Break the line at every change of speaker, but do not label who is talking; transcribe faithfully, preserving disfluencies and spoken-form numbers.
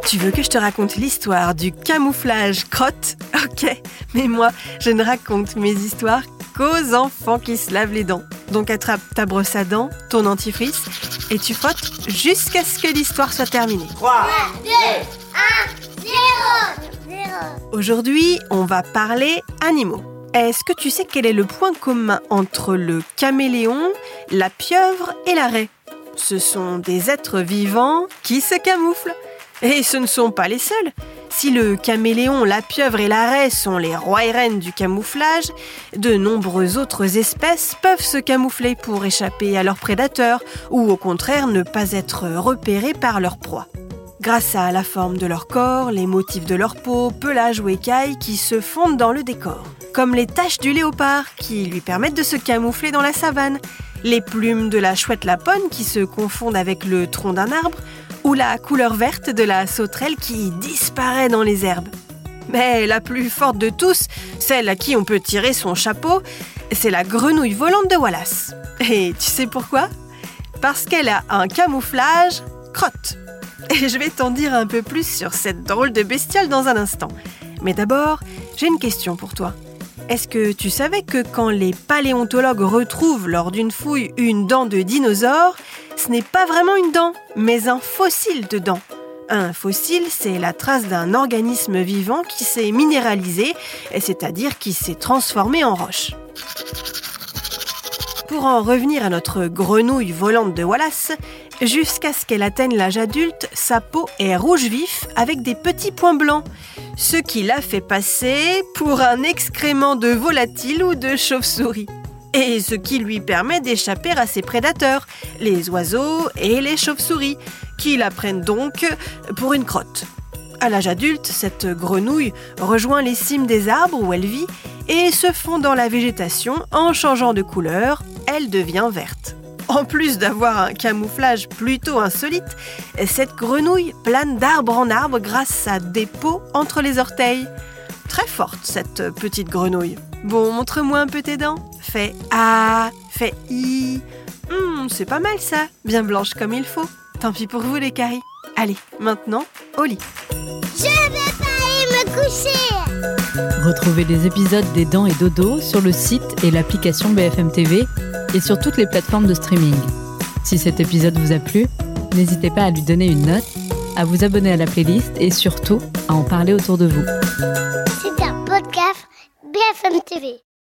Tu veux que je te raconte l'histoire du camouflage crotte ? Ok, mais moi, je ne raconte mes histoires qu'aux enfants qui se lavent les dents. Donc attrape ta brosse à dents, ton dentifrice, et tu frottes jusqu'à ce que l'histoire soit terminée.
trois, deux, un, zéro.
Aujourd'hui, on va parler animaux. Est-ce que tu sais quel est le point commun entre le caméléon, la pieuvre et la raie ? Ce sont des êtres vivants qui se camouflent. Et ce ne sont pas les seuls. Si le caméléon, la pieuvre et la raie sont les rois et reines du camouflage, de nombreuses autres espèces peuvent se camoufler pour échapper à leurs prédateurs ou au contraire ne pas être repérées par leur proie. Grâce à la forme de leur corps, les motifs de leur peau, pelage ou écailles qui se fondent dans le décor. Comme les taches du léopard qui lui permettent de se camoufler dans la savane, les plumes de la chouette lapone qui se confondent avec le tronc d'un arbre, ou la couleur verte de la sauterelle qui disparaît dans les herbes. Mais la plus forte de tous, celle à qui on peut tirer son chapeau, c'est la grenouille volante de Wallace. Et tu sais pourquoi ? Parce qu'elle a un camouflage crotte. Et je vais t'en dire un peu plus sur cette drôle de bestiole dans un instant. Mais d'abord, j'ai une question pour toi. Est-ce que tu savais que quand les paléontologues retrouvent lors d'une fouille une dent de dinosaure, ce n'est pas vraiment une dent, mais un fossile de dent. Un fossile, c'est la trace d'un organisme vivant qui s'est minéralisé, c'est-à-dire qui s'est transformé en roche. Pour en revenir à notre grenouille volante de Wallace, jusqu'à ce qu'elle atteigne l'âge adulte, sa peau est rouge vif avec des petits points blancs, ce qui la fait passer pour un excrément de volatile ou de chauve-souris. Et ce qui lui permet d'échapper à ses prédateurs, les oiseaux et les chauves-souris, qui la prennent donc pour une crotte. À l'âge adulte, cette grenouille rejoint les cimes des arbres où elle vit et se fond dans la végétation en changeant de couleur, elle devient verte. En plus d'avoir un camouflage plutôt insolite, cette grenouille plane d'arbre en arbre grâce à des peaux entre les orteils. Très forte, cette petite grenouille. Bon, montre-moi un peu tes dents. Fais A, fais I. Hum, c'est pas mal ça, bien blanche comme il faut. Tant pis pour vous les caries. Allez, maintenant, au lit.
Je vais pas aller me coucher.
Retrouvez les épisodes des Dents et Dodo sur le site et l'application B F M T V et sur toutes les plateformes de streaming. Si cet épisode vous a plu, n'hésitez pas à lui donner une note, à vous abonner à la playlist et surtout à en parler autour de vous.
C'est un podcast B F M T V.